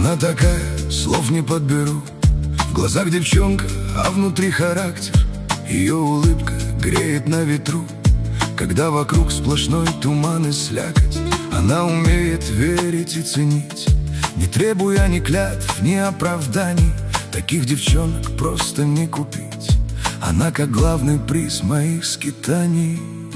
Она такая, слов не подберу. В глазах девчонка, а внутри характер. Ее улыбка греет на ветру, когда вокруг сплошной туман и слякоть. Она умеет верить и ценить, не требуя ни клятв, ни оправданий. Таких девчонок просто не купить. Она как главный приз моих скитаний.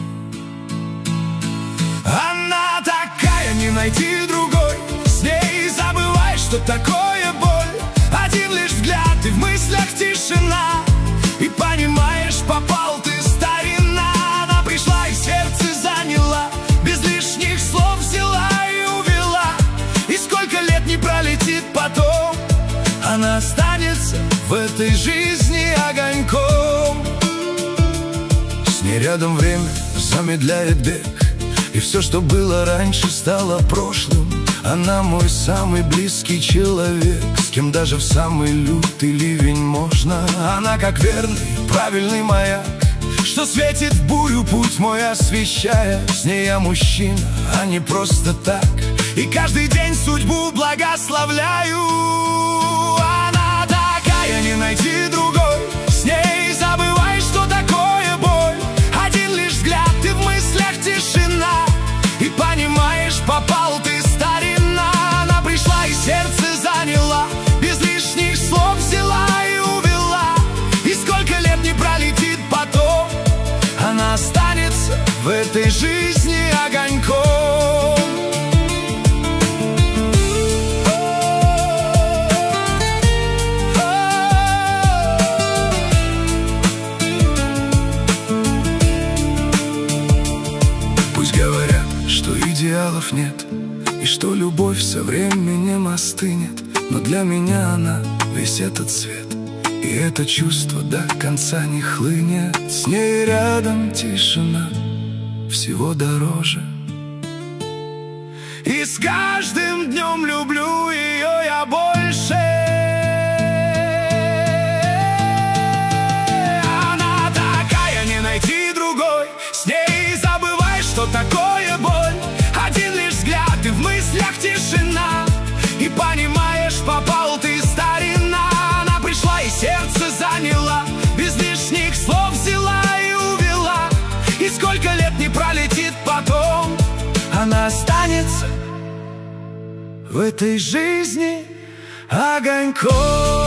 Она такая, не найти другой. С ней забывай, что такое боль. Один лишь взгляд, и в мыслях тишина. И понимаешь, попал ты, старина. Она пришла и сердце заняла, без лишних слов взяла и увела. И сколько лет не пролетит потом, она останется в этой жизни огоньком. С ней рядом время замедляет бег, и все, что было раньше, стало прошлым. Она мой самый близкий человек, с кем даже в самый лютый ливень можно. Она как верный, правильный маяк, что светит в бурю путь мой освещая. С ней я мужчина, а не просто так, и каждый день судьбу благословляю. Она такая, не найти другой. С ней забывай, что такое боль. Один лишь взгляд, и в мыслях тишина. И понимаешь, попал ты, старина. Она пришла и сердце заняла, без лишних слов взяла и увела. И сколько лет не пролетит потом, она останется в этой жизни огоньком. Пусть говорят, что идеалов нет, и что любовь со временем остынет, но для меня она весь этот свет, и это чувство до конца не хлынет. С ней рядом тишина всего дороже, и с каждым днем люблю ее я больше. Она такая, не найти другой. С ней забывай, что такое боль. Один лишь взгляд, и в мыслях тишина. И понимаешь, попал ты, старина. Она пришла и сердце заняла, без лишних слов взяла и увела. И сколько лет не пролетит потом, она останется в этой жизни огоньком.